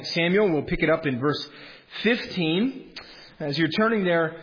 Samuel. We'll pick it up in verse 15. As you're turning there,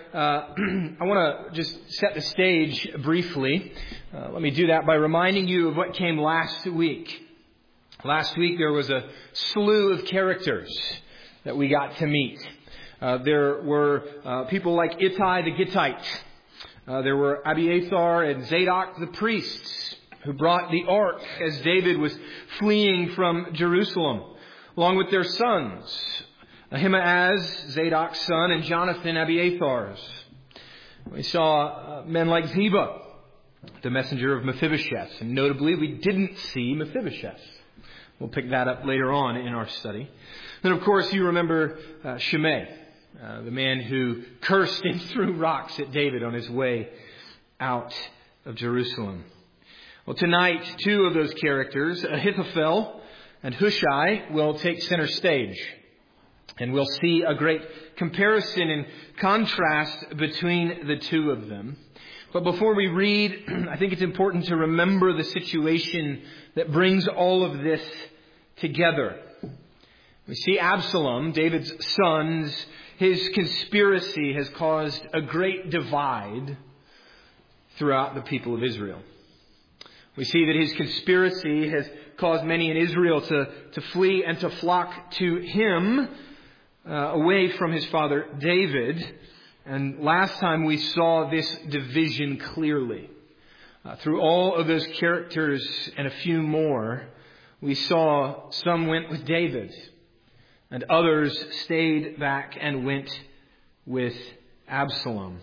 I want to just set the stage briefly. Let me do that by reminding you of what came last week. Last week there was a slew of characters that we got to meet. There were people like Ittai the Gittite. There were Abiathar and Zadok the priests who brought the ark as David was fleeing from Jerusalem, along with their sons, Ahimaaz, Zadok's son, and Jonathan, Abiathar's. We saw men like Ziba, the messenger of Mephibosheth. And notably, we didn't see Mephibosheth. We'll pick that up later on in our study. Then, of course, you remember Shimei, the man who cursed and threw rocks at David on his way out of Jerusalem. Well, tonight, two of those characters, Ahithophel and Hushai, will take center stage. And we'll see a great comparison and contrast between the two of them. But before we read, I think it's important to remember the situation that brings all of this together. We see Absalom, David's son. His conspiracy has caused a great divide throughout the people of Israel. We see that his conspiracy has caused many in Israel to flee and to flock to him away from his father David. And last time we saw this division clearly. Through all of those characters and a few more, we saw some went with David and others stayed back and went with Absalom.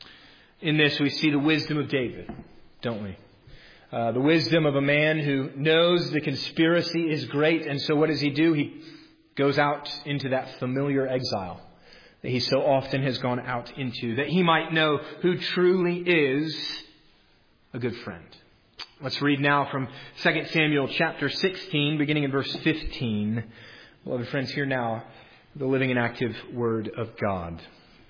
In this we see the wisdom of David, don't we? The wisdom of a man who knows the conspiracy is great. And so what does he do? He goes out into that familiar exile that he so often has gone out into, that he might know who truly is a good friend. Let's read now from 2 Samuel chapter 16, beginning in verse 15. Beloved friends, hear now the living and active word of God.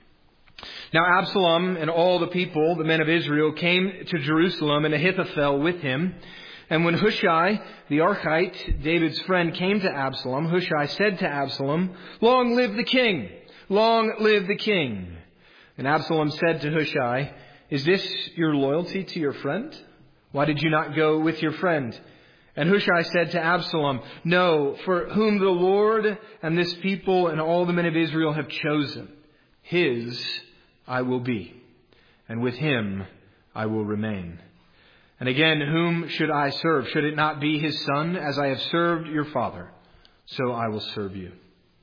Now Absalom and all the people, the men of Israel, came to Jerusalem, and Ahithophel with him. And when Hushai, the Archite, David's friend, came to Absalom, Hushai said to Absalom, "Long live the king! Long live the king!" And Absalom said to Hushai, "Is this your loyalty to your friend? Why did you not go with your friend?" And Hushai said to Absalom, "No, for whom the Lord and this people and all the men of Israel have chosen, his I will be, and with him I will remain. And again, whom should I serve? Should it not be his son? As I have served your father, so I will serve you."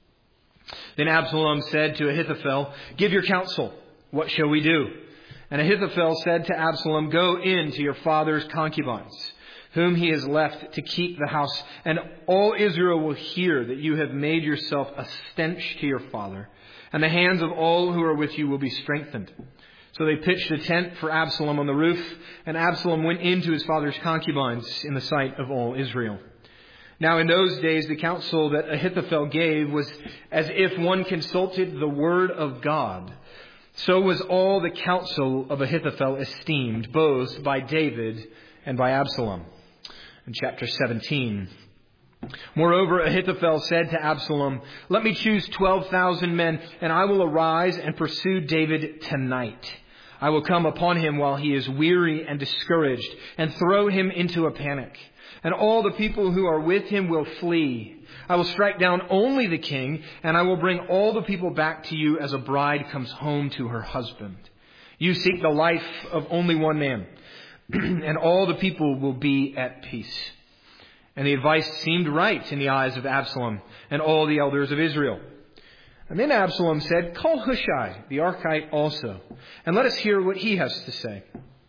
Then Absalom said to Ahithophel, "Give your counsel. What shall we do?" And Ahithophel said to Absalom, "Go in to your father's concubines, whom he has left to keep the house, and all Israel will hear that you have made yourself a stench to your father, and the hands of all who are with you will be strengthened." So they pitched a tent for Absalom on the roof, and Absalom went into his father's concubines in the sight of all Israel. Now in those days the counsel that Ahithophel gave was as if one consulted the word of God. So was all the counsel of Ahithophel esteemed, both by David and by Absalom. In chapter 17. Moreover, Ahithophel said to Absalom, "Let me choose 12,000 men, and I will arise and pursue David tonight. I will come upon him while he is weary and discouraged, and throw him into a panic. And all the people who are with him will flee. I will strike down only the king, and I will bring all the people back to you as a bride comes home to her husband. You seek the life of only one man, and all the people will be at peace." And the advice seemed right in the eyes of Absalom and all the elders of Israel. And then Absalom said, "Call Hushai, the Archite also, and let us hear what he has to say."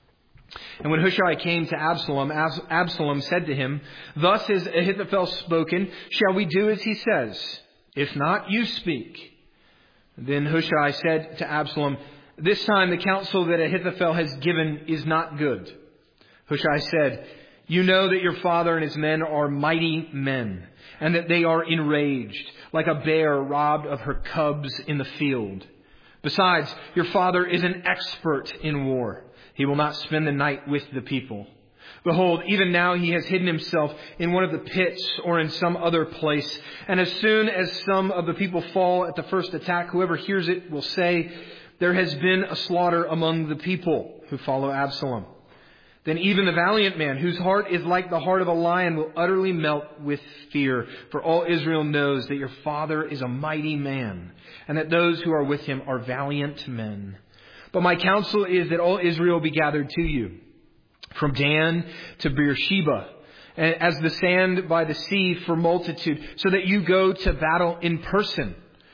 And when Hushai came to Absalom, Absalom said to him, "Thus has Ahithophel spoken. Shall we do as he says? If not, you speak." Then Hushai said to Absalom, "This time the counsel that Ahithophel has given is not good." Hushai said, "You know that your father and his men are mighty men, and that they are enraged, like a bear robbed of her cubs in the field. Besides, your father is an expert in war. He will not spend the night with the people. Behold, even now he has hidden himself in one of the pits or in some other place. And as soon as some of the people fall at the first attack, whoever hears it will say, there has been a slaughter among the people who follow Absalom. Then even the valiant man, whose heart is like the heart of a lion, will utterly melt with fear. For all Israel knows that your father is a mighty man, and that those who are with him are valiant men. But my counsel is that all Israel be gathered to you, from Dan to Beersheba, as the sand by the sea for multitude, so that you go to battle in person.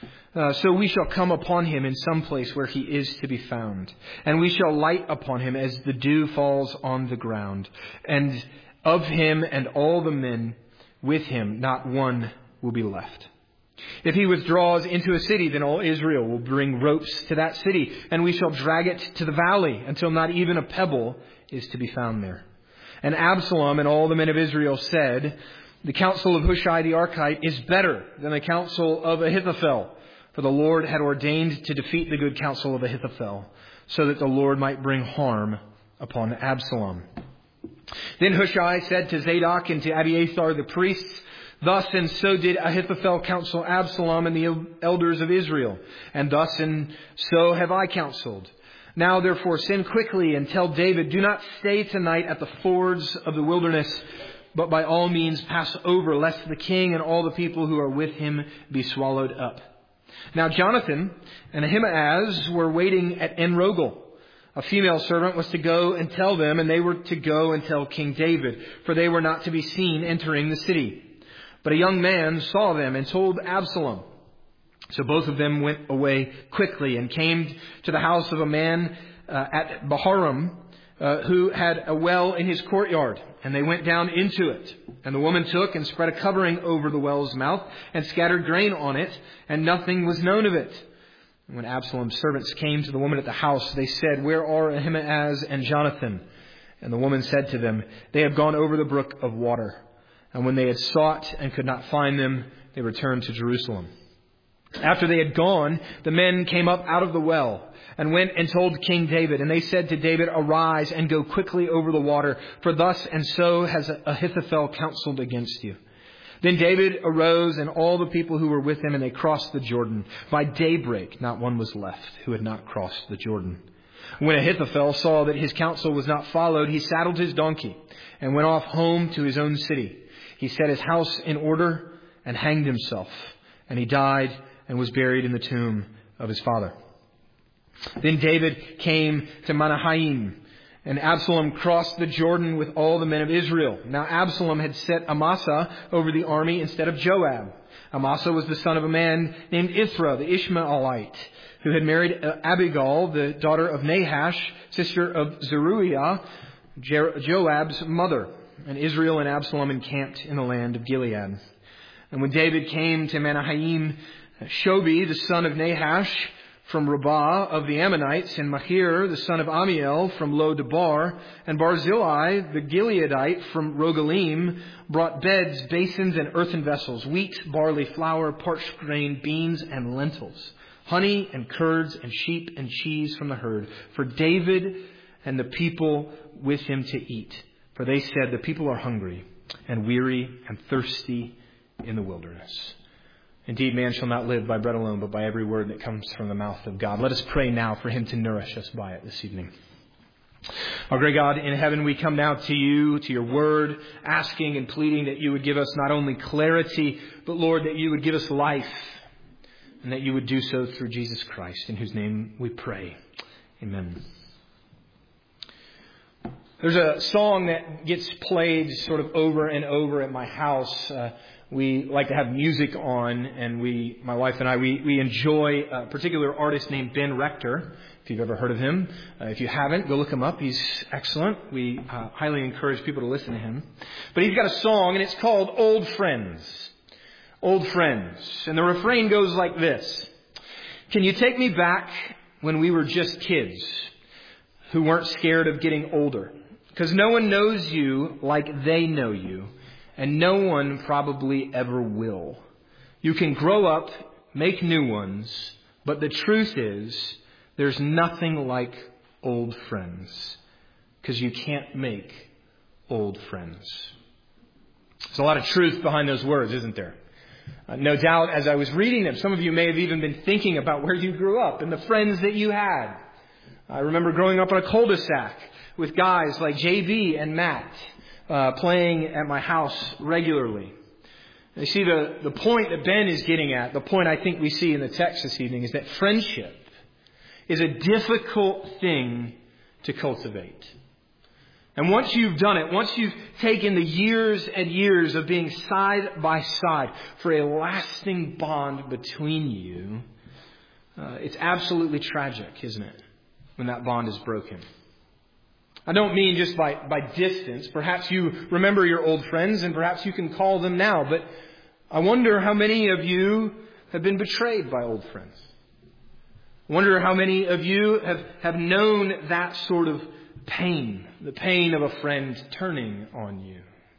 So we shall come upon him in some place where he is to be found. And we shall light upon him as the dew falls on the ground. And of him and all the men with him, not one will be left. If he withdraws into a city, then all Israel will bring ropes to that city, and we shall drag it to the valley until not even a pebble is to be found there. And Absalom and all the men of Israel said, the counsel of Hushai the Archite is better than the counsel of Ahithophel. For the Lord had ordained to defeat the good counsel of Ahithophel, so that the Lord might bring harm upon Absalom. Then Hushai said to Zadok and to Abiathar the priests, thus and so did Ahithophel counsel Absalom and the elders of Israel, and thus and so have I counseled. Now therefore send quickly and tell David, do not stay tonight at the fords of the wilderness, but by all means pass over, lest the king and all the people who are with him be swallowed up. Now Jonathan and Ahimaaz were waiting at En-Rogel. A female servant was to go and tell them, and they were to go and tell King David, for they were not to be seen entering the city. But a young man saw them and told Absalom. So both of them went away quickly and came to the house of a man at Baharum, who had a well in his courtyard, and they went down into it. And the woman took and spread a covering over the well's mouth and scattered grain on it, and nothing was known of it. And when Absalom's servants came to the woman at the house, they said, where are Ahimaaz and Jonathan? And the woman said to them, they have gone over the brook of water. And when they had sought and could not find them, they returned to Jerusalem. After they had gone, the men came up out of the well and went and told King David. And they said to David, arise and go quickly over the water, for thus and so has Ahithophel counseled against you. Then David arose and all the people who were with him, and they crossed the Jordan. By daybreak, not one was left who had not crossed the Jordan. When Ahithophel saw that his counsel was not followed, he saddled his donkey and went off home to his own city. He set his house in order and hanged himself. And he died and was buried in the tomb of his father. Then David came to Mahanaim, and Absalom crossed the Jordan with all the men of Israel. Now Absalom had set Amasa over the army instead of Joab. Amasa was the son of a man named Ithra, the Ishmaelite, who had married Abigail, the daughter of Nahash, sister of Zeruiah, Joab's mother. And Israel and Absalom encamped in the land of Gilead. And when David came to Mahanaim, Shobi, the son of Nahash, from Rabbah of the Ammonites, and Machir, the son of Amiel, from Lo-Debar, and Barzillai, the Gileadite, from Rogelim, brought beds, basins, and earthen vessels, wheat, barley, flour, parched grain, beans, and lentils, honey, and curds, and sheep, and cheese from the herd, for David and the people with him to eat. For they said, the people are hungry, and weary, and thirsty in the wilderness. Indeed, man shall not live by bread alone, but by every word that comes from the mouth of God. Let us pray now for him to nourish us by it this evening. Our great God in heaven, we come now to you, to your word, asking and pleading that you would give us not only clarity, but Lord, that you would give us life, and that you would do so through Jesus Christ, in whose name we pray. Amen. There's a song that gets played sort of over and over at my house. We like to have music on, and my wife and I, we enjoy a particular artist named Ben Rector, if you've ever heard of him. If you haven't, go look him up. He's excellent. We highly encourage people to listen to him. But he's got a song, and it's called Old Friends. Old Friends. And the refrain goes like this. Can you take me back when we were just kids who weren't scared of getting older? Because no one knows you like they know you. And no one probably ever will. You can grow up, make new ones, but the truth is there's nothing like old friends, because you can't make old friends. There's a lot of truth behind those words, isn't there? No doubt, as I was reading them, some of you may have even been thinking about where you grew up and the friends that you had. I remember growing up on a cul-de-sac with guys like JB and Matt playing at my house regularly. You see, the point that Ben is getting at, the point I think we see in the text this evening, is that friendship is a difficult thing to cultivate. And once you've done it, once you've taken the years and years of being side by side for a lasting bond between you, it's absolutely tragic, isn't it, when that bond is broken? I don't mean just by distance. Perhaps you remember your old friends and perhaps you can call them now. But I wonder how many of you have been betrayed by old friends. I wonder how many of you have known that sort of pain, the pain of a friend turning on you.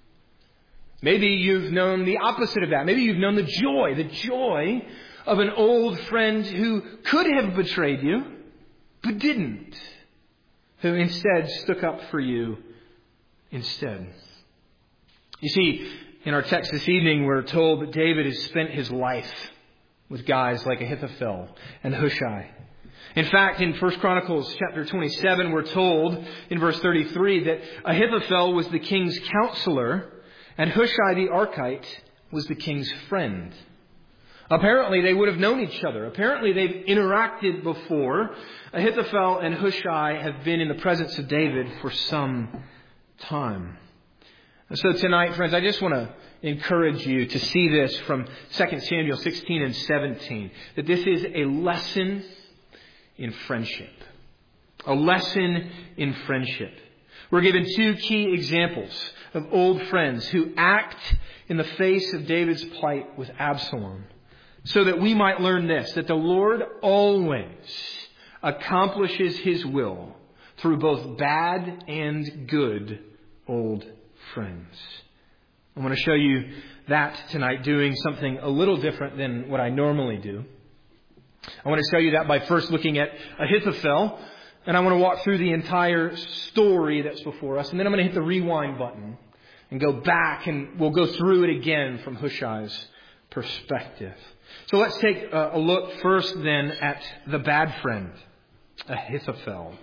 Maybe you've known the opposite of that. Maybe you've known the joy of an old friend who could have betrayed you, but didn't. Who instead stuck up for you instead. You see, in our text this evening, we're told that David has spent his life with guys like Ahithophel and Hushai. In fact, in 1 Chronicles chapter 27, we're told in verse 33 that Ahithophel was the king's counselor and Hushai the Archite was the king's friend. Apparently, they would have known each other. Apparently, they've interacted before. Ahithophel and Hushai have been in the presence of David for some time. And so tonight, friends, I just want to encourage you to see this from 2 Samuel 16 and 17. That this is a lesson in friendship. A lesson in friendship. We're given two key examples of old friends who act in the face of David's plight with Absalom. So that we might learn this, that the Lord always accomplishes His will through both bad and good old friends. I want to show you that tonight, doing something a little different than what I normally do. I want to show you that by first looking at Ahithophel, and I want to walk through the entire story that's before us, and then I'm going to hit the rewind button and go back, and we'll go through it again from Hushai's perspective. So let's take a look first then at the bad friend, Ahithophel.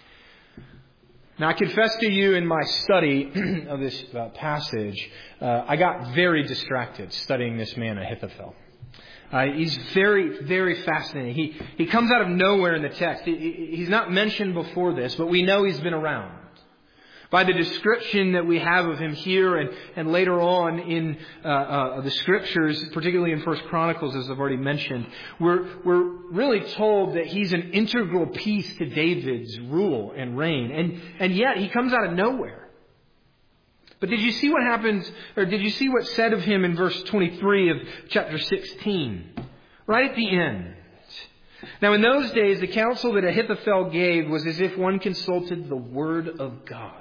Now I confess to you in my study of this passage, I got very distracted studying this man Ahithophel. He's very, very fascinating. He comes out of nowhere in the text. He's not mentioned before this, but we know he's been around. By the description that we have of him here and later on in the Scriptures, particularly in 1 Chronicles, as I've already mentioned, we're really told that he's an integral piece to David's rule and reign. And yet he comes out of nowhere. But did you see what happens, or did you see what's said of him in verse 23 of chapter 16? Right at the end. Now in those days, the counsel that Ahithophel gave was as if one consulted the word of God.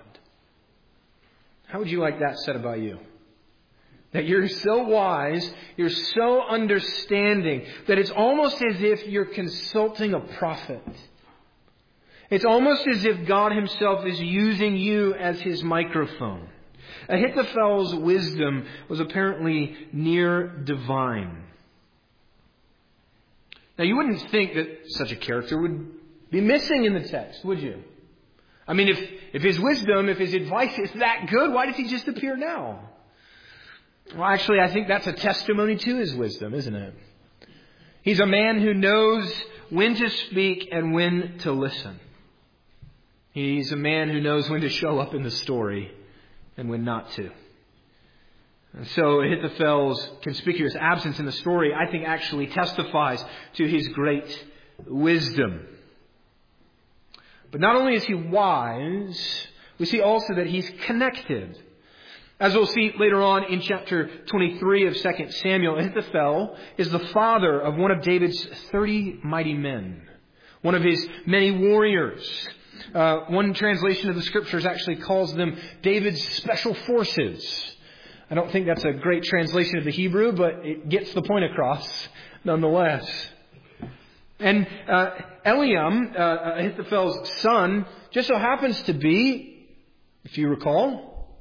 How would you like that said about you? That you're so wise, you're so understanding, that it's almost as if you're consulting a prophet. It's almost as if God Himself is using you as His microphone. Ahithophel's wisdom was apparently near divine. Now you wouldn't think that such a character would be missing in the text, would you? I mean, if his wisdom, if his advice is that good, why does he just appear now? Well, actually, I think that's a testimony to his wisdom, isn't it? He's a man who knows when to speak and when to listen. He's a man who knows when to show up in the story and when not to. And so Ahithophel's conspicuous absence in the story, I think, actually testifies to his great wisdom. But not only is he wise, we see also that he's connected. As we'll see later on in chapter 23 of 2 Samuel, Ahithophel is the father of one of David's 30 mighty men, one of his many warriors. One translation of the Scriptures actually calls them David's special forces. I don't think that's a great translation of the Hebrew, but it gets the point across nonetheless. And Eliam, Ahithophel's son, just so happens to be, if you recall,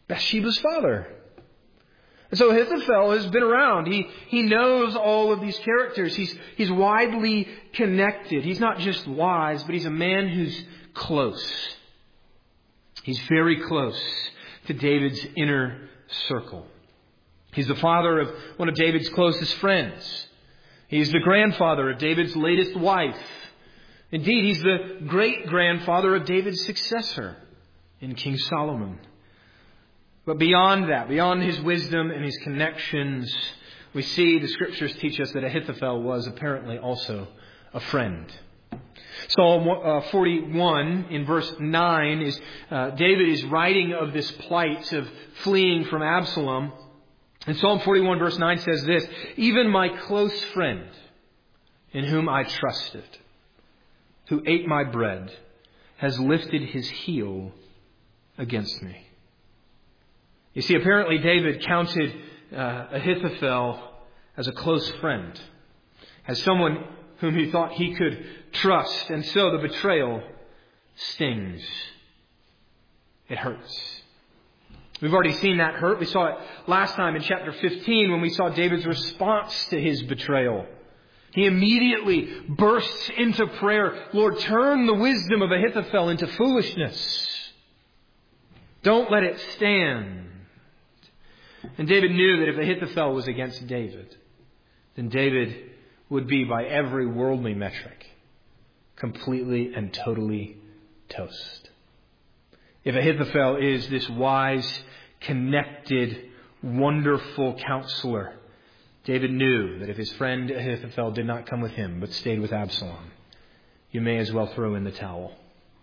Bathsheba's father. And so Ahithophel has been around. He knows all of these characters. He's widely connected. He's not just wise, but he's a man who's close. He's very close to David's inner circle. He's the father of one of David's closest friends. He's the grandfather of David's latest wife. Indeed, he's the great-grandfather of David's successor in King Solomon. But beyond that, beyond his wisdom and his connections, we see the Scriptures teach us that Ahithophel was apparently also a friend. Psalm 41 in verse 9 is David is writing of this plight of fleeing from Absalom. And Psalm 41 verse 9 says this, "Even my close friend, in whom I trusted, who ate my bread, has lifted his heel against me." You see, apparently David counted Ahithophel as a close friend, as someone whom he thought he could trust. And so the betrayal stings. It hurts. We've already seen that hurt. We saw it last time in chapter 15 when we saw David's response to his betrayal. He immediately bursts into prayer. "Lord, turn the wisdom of Ahithophel into foolishness. Don't let it stand." And David knew that if Ahithophel was against David, then David would be, by every worldly metric, completely and totally toast. If Ahithophel is this wise, connected, wonderful counselor, David knew that if his friend Ahithophel did not come with him, but stayed with Absalom, you may as well throw in the towel.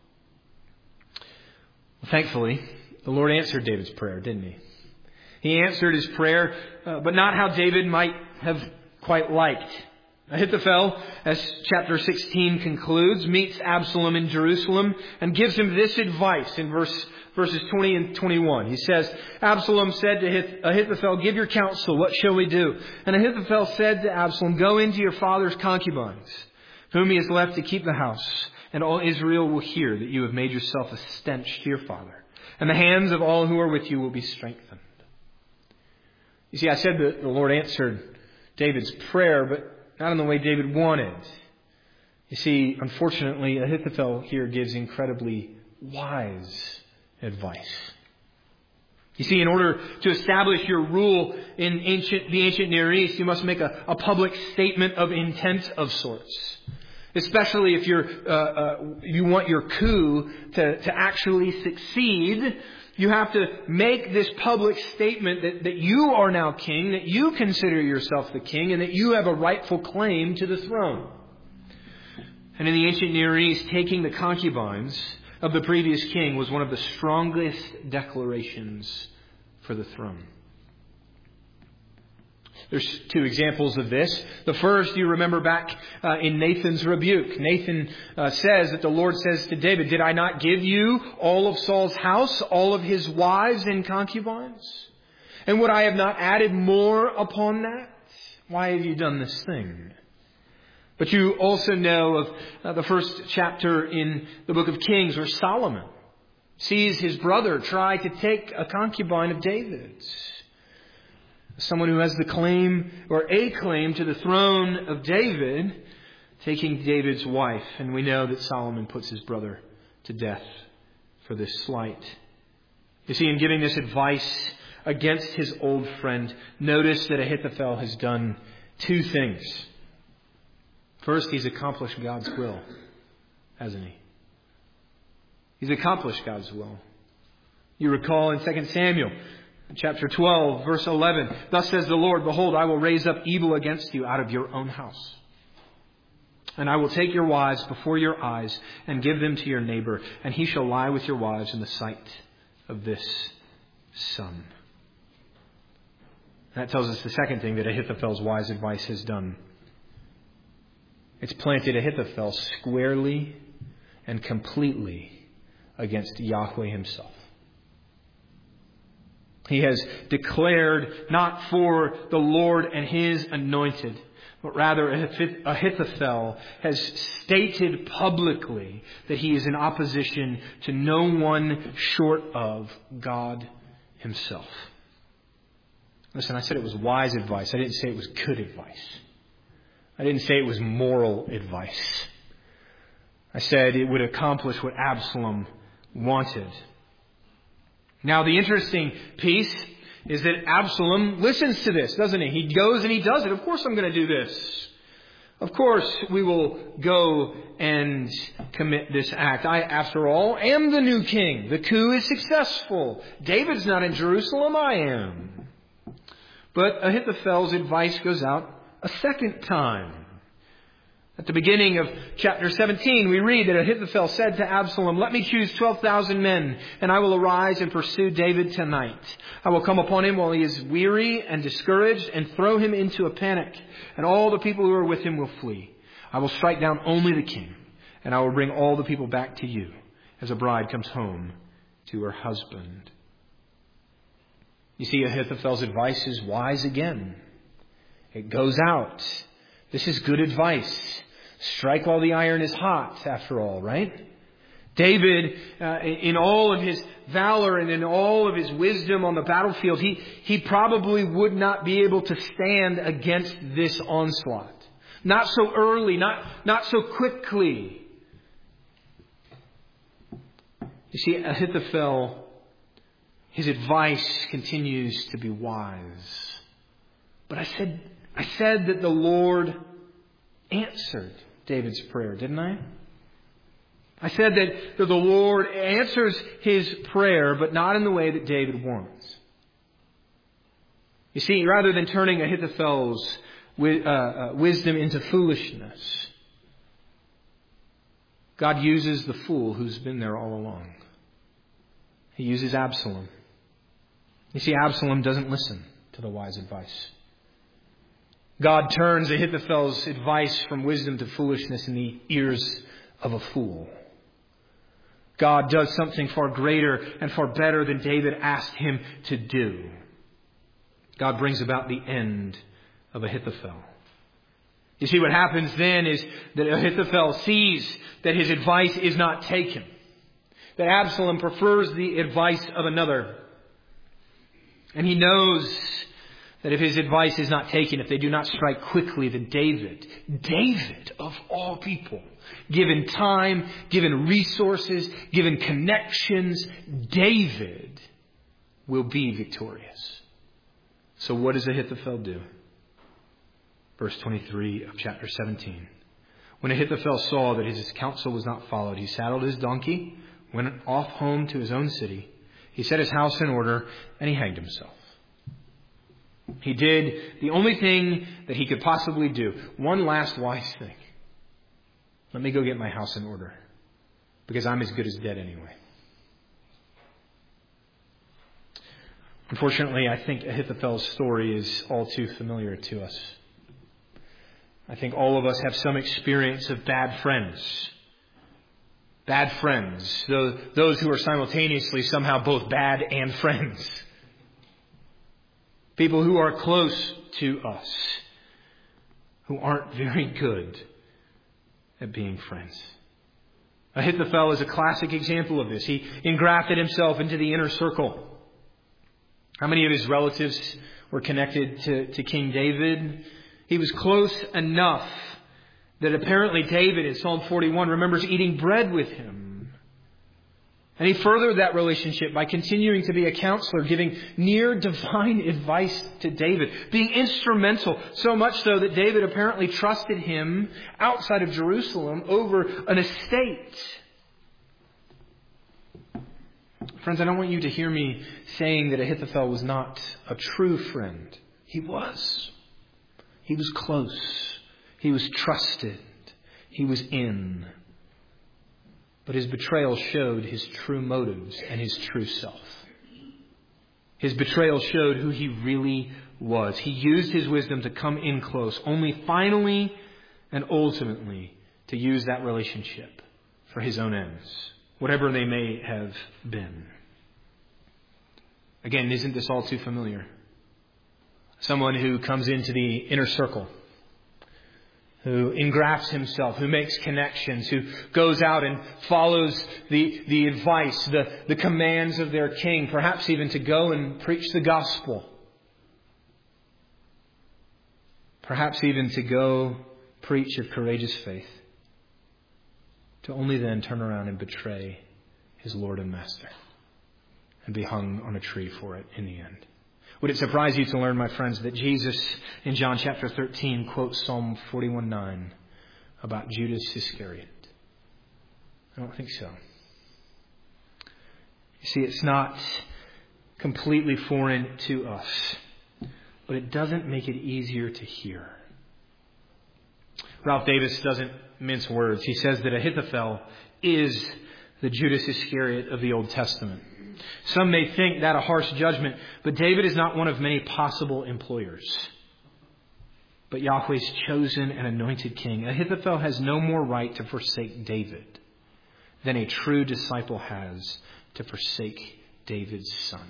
Well, thankfully, the Lord answered David's prayer, didn't he? He answered his prayer, but not how David might have quite liked. Ahithophel, as chapter 16 concludes, meets Absalom in Jerusalem and gives him this advice in verses 20 and 21. He says, "Absalom said to Ahithophel, 'Give your counsel, what shall we do?' And Ahithophel said to Absalom, 'Go into your father's concubines, whom he has left to keep the house, and all Israel will hear that you have made yourself a stench to your father, and the hands of all who are with you will be strengthened.'" You see, I said that the Lord answered David's prayer, but not in the way David wanted. You see, unfortunately, Ahithophel here gives incredibly wise advice. You see, in order to establish your rule in the ancient Near East, you must make a public statement of intent of sorts. Especially if you want your coup to actually succeed, you have to make this public statement that you are now king, that you consider yourself the king, and that you have a rightful claim to the throne. And in the ancient Near East, taking the concubines of the previous king was one of the strongest declarations for the throne. There's two examples of this. The first, you remember back in Nathan's rebuke. Nathan says that the Lord says to David, "Did I not give you all of Saul's house, all of his wives and concubines? And would I have not added more upon that? Why have you done this thing?" But you also know of the first chapter in the book of Kings where Solomon sees his brother try to take a concubine of David's. Someone who has the claim or a claim to the throne of David, taking David's wife. And we know that Solomon puts his brother to death for this slight. You see, in giving this advice against his old friend, notice that Ahithophel has done two things. First, he's accomplished God's will, hasn't he? He's accomplished God's will. You recall in 2 Samuel chapter 12, verse 11, "Thus says the Lord, behold, I will raise up evil against you out of your own house. And I will take your wives before your eyes and give them to your neighbor, and he shall lie with your wives in the sight of this sun." That tells us the second thing that Ahithophel's wise advice has done. It's planted Ahithophel squarely and completely against Yahweh himself. He has declared not for the Lord and his anointed, but rather Ahithophel has stated publicly that he is in opposition to no one short of God himself. Listen, I said it was wise advice. I didn't say it was good advice. I didn't say it was moral advice. I said it would accomplish what Absalom wanted. Now, the interesting piece is that Absalom listens to this, doesn't he? He goes and he does it. Of course I'm going to do this. Of course we will go and commit this act. I, after all, am the new king. The coup is successful. David's not in Jerusalem. I am. But Ahithophel's advice goes out a second time. At the beginning of chapter 17, we read that Ahithophel said to Absalom, "Let me choose 12,000 men, and I will arise and pursue David tonight. I will come upon him while he is weary and discouraged and throw him into a panic, and all the people who are with him will flee. I will strike down only the king, and I will bring all the people back to you, as a bride comes home to her husband." You see, Ahithophel's advice is wise again. It goes out. This is good advice. Strike while the iron is hot, after all, right? David, in all of his valor and in all of his wisdom on the battlefield, he probably would not be able to stand against this onslaught. Not so early, not so quickly. You see, Ahithophel, his advice continues to be wise. But I said that the Lord answered David's prayer, didn't I? I said that the Lord answers his prayer, but not in the way that David wants. You see, rather than turning Ahithophel's wisdom into foolishness, God uses the fool who's been there all along. He uses Absalom. You see, Absalom doesn't listen to the wise advice. God turns Ahithophel's advice from wisdom to foolishness in the ears of a fool. God does something far greater and far better than David asked him to do. God brings about the end of Ahithophel. You see, what happens then is that Ahithophel sees that his advice is not taken. That Absalom prefers the advice of another. And he knows that if his advice is not taken, if they do not strike quickly, then David of all people, given time, given resources, given connections, David will be victorious. So what does Ahithophel do? Verse 23 of chapter 17. When Ahithophel saw that his counsel was not followed, he saddled his donkey, went off home to his own city. He set his house in order, and he hanged himself. He did the only thing that he could possibly do. One last wise thing. Let me go get my house in order, because I'm as good as dead anyway. Unfortunately, I think Ahithophel's story is all too familiar to us. I think all of us have some experience of bad friends. Bad friends. Those who are simultaneously somehow both bad and friends. People who are close to us, who aren't very good at being friends. Ahithophel is a classic example of this. He engrafted himself into the inner circle. How many of his relatives were connected to King David? He was close enough that apparently David in Psalm 41 remembers eating bread with him. And he furthered that relationship by continuing to be a counselor, giving near divine advice to David, being instrumental, so much so that David apparently trusted him outside of Jerusalem over an estate. Friends, I don't want you to hear me saying that Ahithophel was not a true friend. He was. He was close. He was trusted. He was in. But his betrayal showed his true motives and his true self. His betrayal showed who he really was. He used his wisdom to come in close, only finally and ultimately to use that relationship for his own ends, whatever they may have been. Again, isn't this all too familiar? Someone who comes into the inner circle, who engrafts himself, who makes connections, who goes out and follows the advice, the commands of their king, perhaps even to go and preach the gospel. Perhaps even to go preach of courageous faith, to only then turn around and betray his Lord and Master and be hung on a tree for it in the end. Would it surprise you to learn, my friends, that Jesus in John chapter 13 quotes Psalm 41:9 about Judas Iscariot? I don't think so. You see, it's not completely foreign to us, but it doesn't make it easier to hear. Ralph Davis doesn't mince words. He says that Ahithophel is the Judas Iscariot of the Old Testament. Some may think that a harsh judgment, but David is not one of many possible employers, but Yahweh's chosen and anointed king. Ahithophel has no more right to forsake David than a true disciple has to forsake David's son.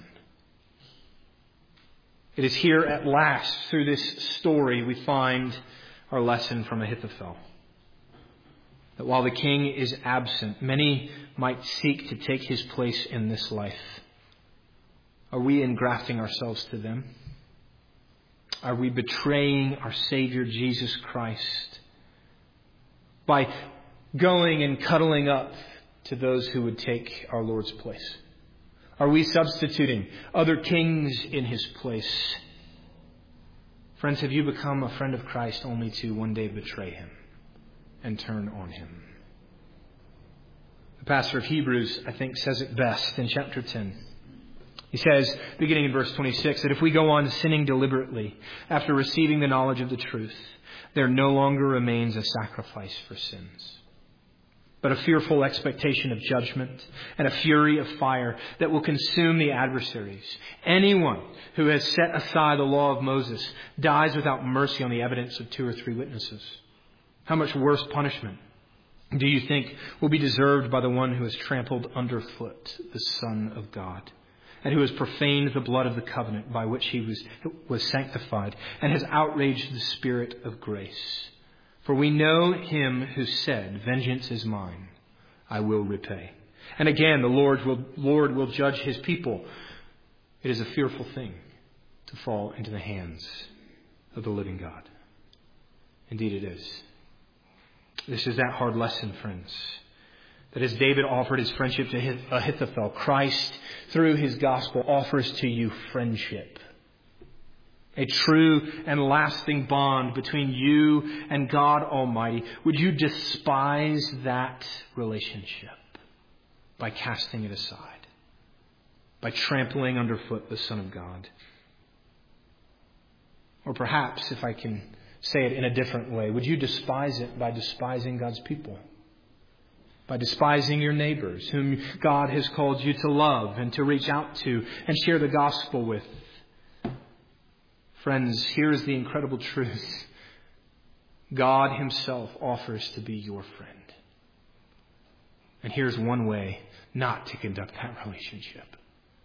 It is here at last, through this story, we find our lesson from Ahithophel. That while the king is absent, many might seek to take his place in this life. Are we engrafting ourselves to them? Are we betraying our Savior Jesus Christ by going and cuddling up to those who would take our Lord's place? Are we substituting other kings in his place? Friends, have you become a friend of Christ only to one day betray him and turn on him? The pastor of Hebrews, I think, says it best in chapter 10. He says, beginning in verse 26, that if we go on sinning deliberately after receiving the knowledge of the truth, there no longer remains a sacrifice for sins, but a fearful expectation of judgment and a fury of fire that will consume the adversaries. Anyone who has set aside the law of Moses dies without mercy on the evidence of 2 or 3 witnesses. How much worse punishment do you think will be deserved by the one who has trampled underfoot the Son of God, and who has profaned the blood of the covenant by which he was sanctified, and has outraged the Spirit of grace? For we know him who said, "Vengeance is mine, I will repay." And again, the Lord will judge his people. It is a fearful thing to fall into the hands of the living God. Indeed it is. This is that hard lesson, friends, that as David offered his friendship to Ahithophel, Christ, through his gospel, offers to you friendship. A true and lasting bond between you and God Almighty. Would you despise that relationship by casting it aside, by trampling underfoot the Son of God? Or perhaps, if I can say it in a different way, would you despise it by despising God's people? By despising your neighbors, whom God has called you to love and to reach out to and share the gospel with? Friends, here's the incredible truth. God himself offers to be your friend. And here's one way not to conduct that relationship.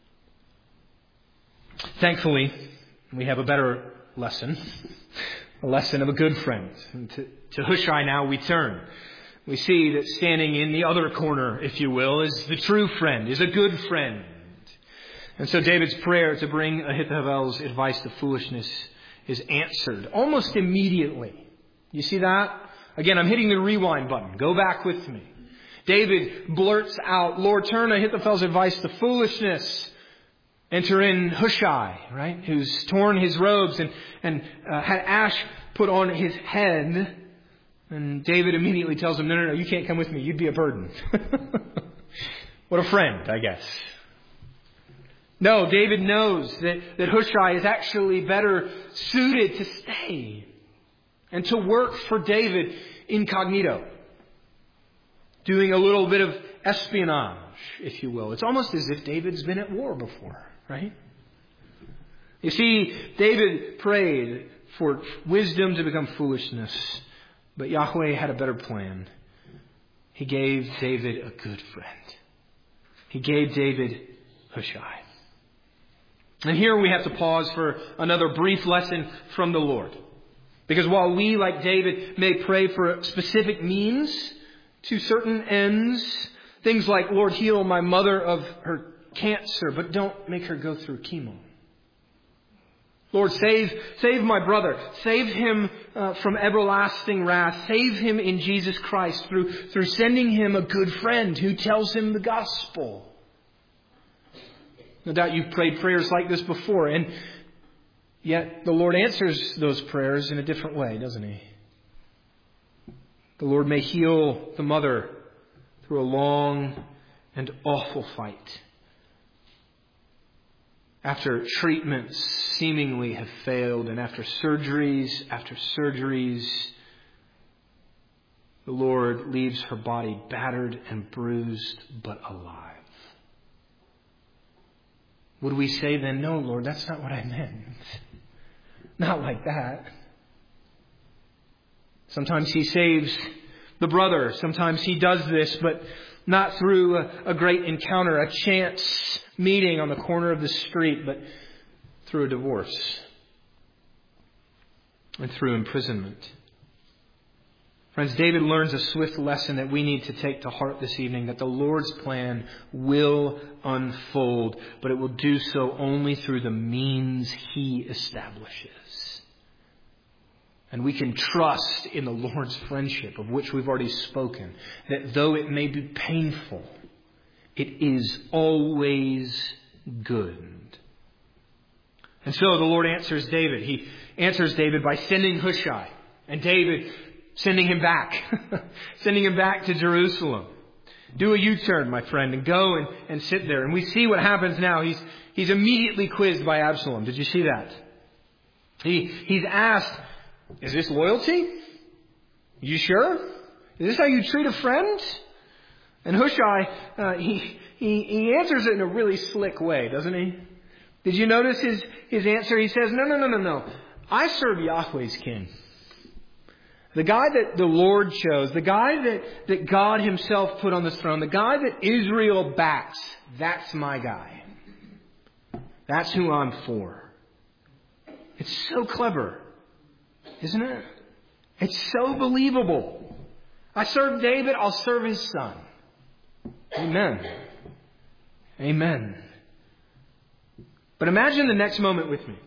Thankfully, we have a better lesson. A lesson of a good friend. And to Hushai now we turn. We see that standing in the other corner, if you will, is the true friend, is a good friend. And so David's prayer to bring Ahithophel's advice to foolishness is answered almost immediately. You see that? Again, I'm hitting the rewind button. Go back with me. David blurts out, "Lord, turn Ahithophel's advice to foolishness." Enter in Hushai, right, who's torn his robes and had ash put on his head. And David immediately tells him, no, you can't come with me. You'd be a burden. What a friend, I guess. No, David knows that Hushai is actually better suited to stay and to work for David incognito, doing a little bit of espionage, if you will. It's almost as if David's been at war before, right? You see, David prayed for wisdom to become foolishness, but Yahweh had a better plan. He gave David a good friend. He gave David Hushai. And here we have to pause for another brief lesson from the Lord. Because while we, like David, may pray for specific means to certain ends, things like, Lord, heal my mother of her cancer, but don't make her go through chemo. Lord, save my brother. Save him from everlasting wrath. Save him in Jesus Christ through sending him a good friend who tells him the gospel. No doubt you've prayed prayers like this before, and yet the Lord answers those prayers in a different way, doesn't He? The Lord may heal the mother through a long and awful fight. After treatments seemingly have failed, and after surgeries, the Lord leaves her body battered and bruised, but alive. Would we say then, no, Lord, that's not what I meant. Not like that. Sometimes He saves the brother. Sometimes He does this, but not through a great encounter, a chance meeting on the corner of the street, but through a divorce and through imprisonment. Friends, David learns a swift lesson that we need to take to heart this evening, that the Lord's plan will unfold, but it will do so only through the means He establishes. And we can trust in the Lord's friendship, of which we've already spoken, that though it may be painful, it is always good. And so the Lord answers David. He answers David by sending Hushai, and David sending him back. Sending him back to Jerusalem. Do a U-turn, my friend, and go and sit there. And we see what happens now. He's immediately quizzed by Absalom. Did you see that? He's asked, is this loyalty? You sure? Is this how you treat a friend? And Hushai, he answers it in a really slick way, doesn't he? Did you notice his answer? He says, no. I serve Yahweh's king. The guy that the Lord chose, the guy that God Himself put on the throne, the guy that Israel backs, that's my guy. That's who I'm for. It's so clever, isn't it? It's so believable. I serve David, I'll serve his son. Amen. Amen. But imagine the next moment with me.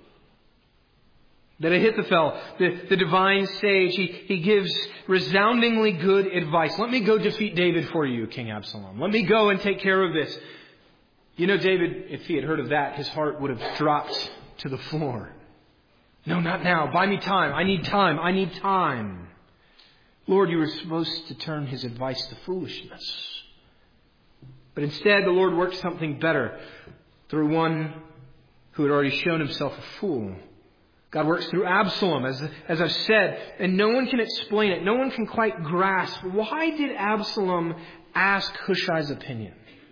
That Ahithophel, the divine sage, he gives resoundingly good advice. Let me go defeat David for you, King Absalom. Let me go and take care of this. You know, David, if he had heard of that, his heart would have dropped to the floor. No, not now. Buy me time. I need time. Lord, you were supposed to turn his advice to foolishness. But instead, the Lord worked something better through one who had already shown himself a fool. God works through Absalom, as I've said, and no one can explain it. No one can quite grasp. Why did Absalom ask Hushai's opinion?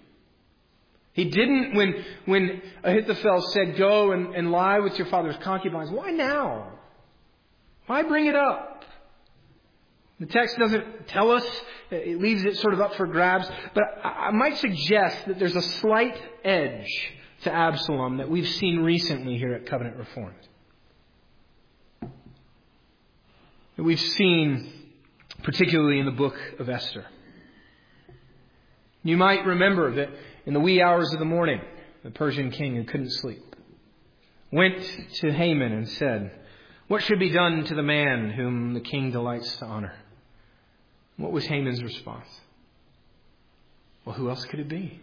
He didn't when Ahithophel said, go and lie with your father's concubines. Why now? Why bring it up? The text doesn't tell us. It leaves it sort of up for grabs. But I might suggest that there's a slight edge to Absalom that we've seen recently here at Covenant Reformed. That we've seen particularly in the book of Esther. You might remember that in the wee hours of the morning, the Persian king who couldn't sleep went to Haman and said, what should be done to the man whom the king delights to honor? What was Haman's response? Well, who else could it be?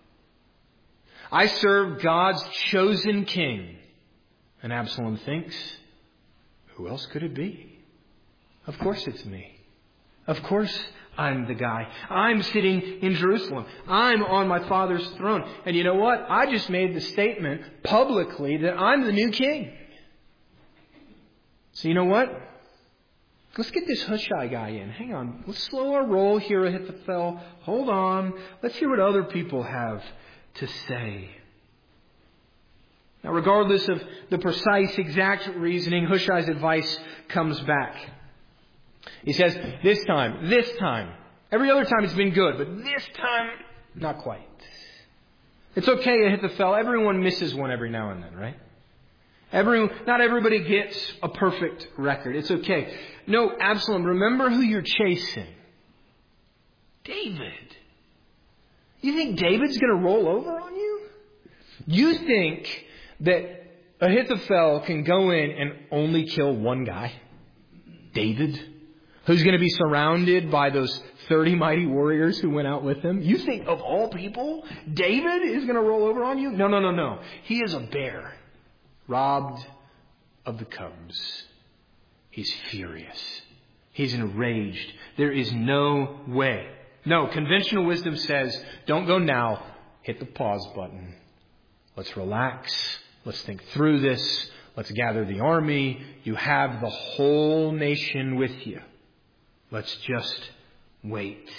I serve God's chosen king. And Absalom thinks, who else could it be? Of course it's me. Of course I'm the guy. I'm sitting in Jerusalem. I'm on my father's throne. And you know what? I just made the statement publicly that I'm the new king. So you know what? Let's get this Hushai guy in. Hang on. Let's slow our roll here, Ahithophel. Hold on. Let's hear what other people have to say. Now, regardless of the precise, exact reasoning, Hushai's advice comes back. He says, this time. Every other time it's been good, but this time, not quite. It's okay, Ahithophel. Everyone misses one every now and then, right? Not everybody gets a perfect record. It's okay. No, Absalom, remember who you're chasing. David. You think David's going to roll over on you? You think that Ahithophel can go in and only kill one guy? David? Who's going to be surrounded by those 30 mighty warriors who went out with him? You think of all people, David is going to roll over on you? No. He is a bear, robbed of the cubs. He's furious. He's enraged. There is no way. No, conventional wisdom says, don't go now. Hit the pause button. Let's relax. Let's think through this. Let's gather the army. You have the whole nation with you. Let's just wait.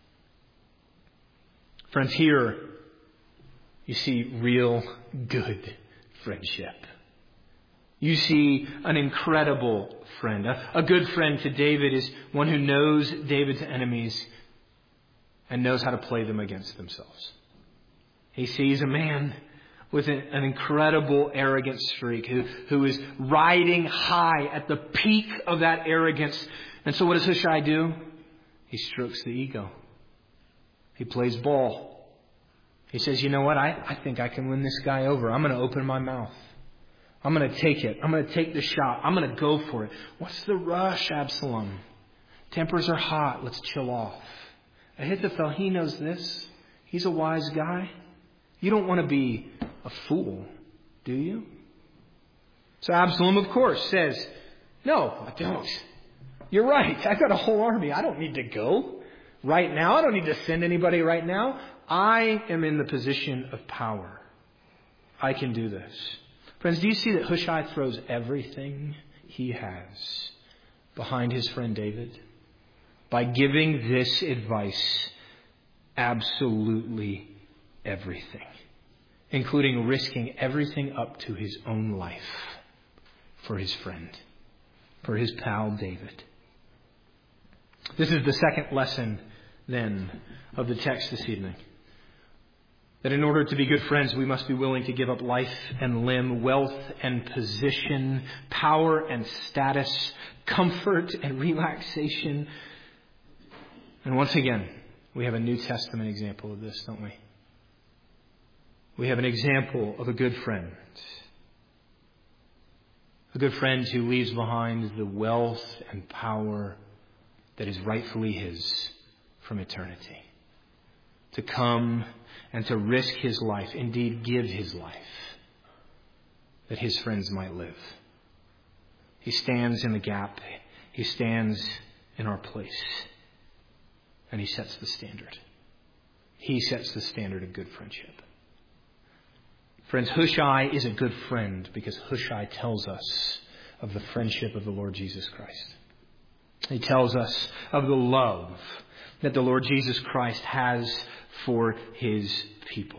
Friends, here you see real good friendship. You see an incredible friend. A good friend to David is one who knows David's enemies and knows how to play them against themselves. He sees a man with an incredible arrogant streak who is riding high at the peak of that arrogance. And so what does Hushai do? He strokes the ego. He plays ball. He says, you know what? I think I can win this guy over. I'm going to open my mouth. I'm going to take it. I'm going to take the shot. I'm going to go for it. What's the rush, Absalom? Tempers are hot. Let's chill off. Ahithophel, he knows this. He's a wise guy. You don't want to be a fool, do you? So Absalom, of course, says, no, I don't. You're right. I've got a whole army. I don't need to go right now. I don't need to send anybody right now. I am in the position of power. I can do this. Friends, do you see that Hushai throws everything he has behind his friend David? By giving this advice, absolutely everything, including risking everything up to his own life for his friend, for his pal David. This is the second lesson, then, of the text this evening. That in order to be good friends, we must be willing to give up life and limb, wealth and position, power and status, comfort and relaxation. And once again, we have a New Testament example of this, don't we? We have an example of a good friend. A good friend who leaves behind the wealth and power that is rightfully his from eternity. To come and to risk his life, indeed give his life, that his friends might live. He stands in the gap. He stands in our place. And he sets the standard. He sets the standard of good friendship. Friends, Hushai is a good friend because Hushai tells us of the friendship of the Lord Jesus Christ. He tells us of the love that the Lord Jesus Christ has for his people.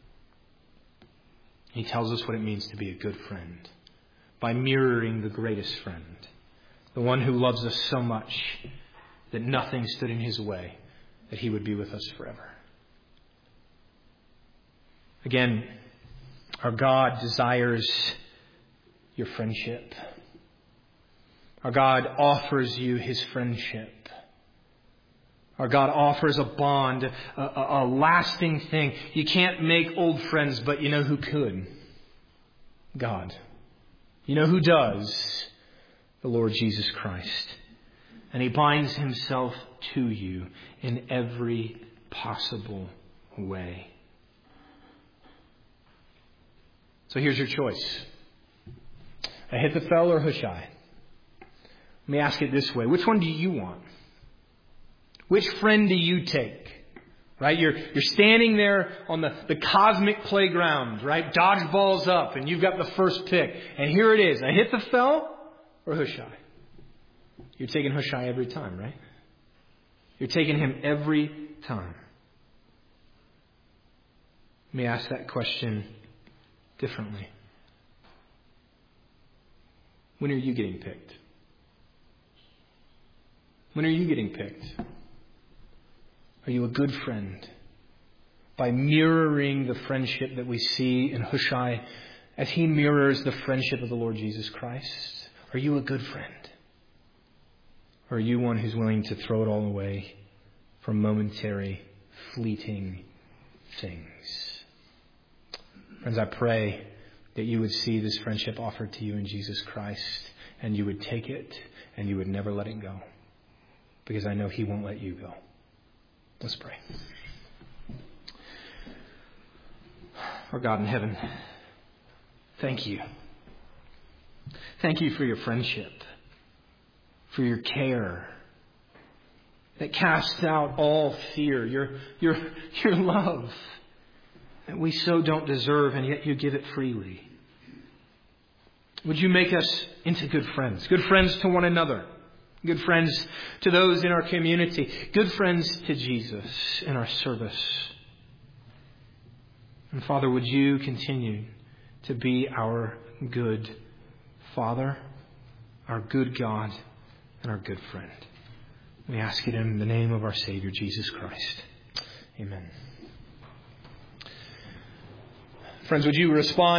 He tells us what it means to be a good friend by mirroring the greatest friend, the one who loves us so much that nothing stood in his way, that he would be with us forever. Again, our God desires your friendship. Our God offers you his friendship. Our God offers a bond, a lasting thing. You can't make old friends, but you know who could? God. You know who does? The Lord Jesus Christ. And he binds himself to you in every possible way. So here's your choice. Ahithophel or Hushai? Let me ask it this way. Which one do you want? Which friend do you take? Right? You're standing there on the cosmic playground, right? Dodgeball's up and you've got the first pick. And here it is. Ahithophel or Hushai? You're taking Hushai every time, right? You're taking him every time. Let me ask that question differently. When are you getting picked? When are you getting picked? Are you a good friend? By mirroring the friendship that we see in Hushai as He mirrors the friendship of the Lord Jesus Christ? Are you a good friend? Or are you one who's willing to throw it all away for momentary, fleeting things? Friends, I pray that you would see this friendship offered to you in Jesus Christ, and you would take it, and you would never let it go. Because I know He won't let you go. Let's pray. Our God in heaven, thank you. Thank you for your friendship, for your care that casts out all fear, your love that we so don't deserve, and yet you give it freely. Would you make us into good friends to one another, good friends to those in our community, good friends to Jesus in our service. And Father, would you continue to be our good Father, our good God, and our good friend. We ask it in the name of our Savior, Jesus Christ. Amen. Friends, would you respond